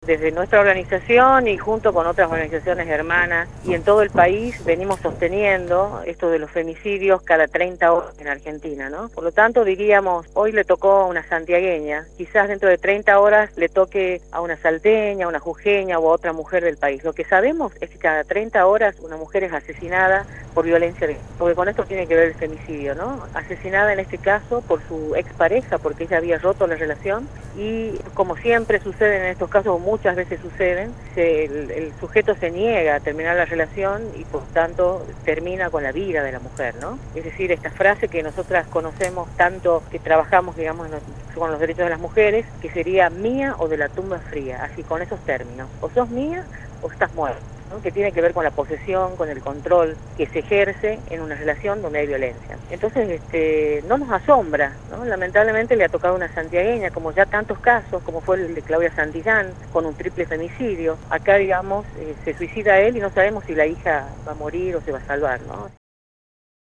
Desde nuestra organización y junto con otras organizaciones hermanas y en todo el país venimos sosteniendo esto de los femicidios cada 30 horas en Argentina, ¿no? Por lo tanto diríamos, hoy le tocó a una santiagueña, quizás dentro de 30 horas le toque a una salteña, a una jujeña o a otra mujer del país. Lo que sabemos es que cada 30 horas una mujer es asesinada por violencia, porque con esto tiene que ver el femicidio, ¿no? Asesinada en este caso por su expareja, porque ella había roto la relación y como siempre sucede en estos casos, muchas veces suceden, el sujeto se niega a terminar la relación y por tanto termina con la vida de la mujer, ¿no? Es decir, esta frase que nosotras conocemos tanto, que trabajamos, digamos, con los derechos de las mujeres, que sería mía o de la tumba fría, así con esos términos, o sos mía o estás muerta, ¿no? Que tiene que ver con la posesión, con el control que se ejerce en una relación donde hay violencia. Entonces, no nos asombra, ¿no? Lamentablemente le ha tocado a una santiagueña, como ya tantos casos, como fue el de Claudia Santillán, con un triple femicidio. Acá, digamos, se suicida él y no sabemos si la hija va a morir o se va a salvar, ¿no?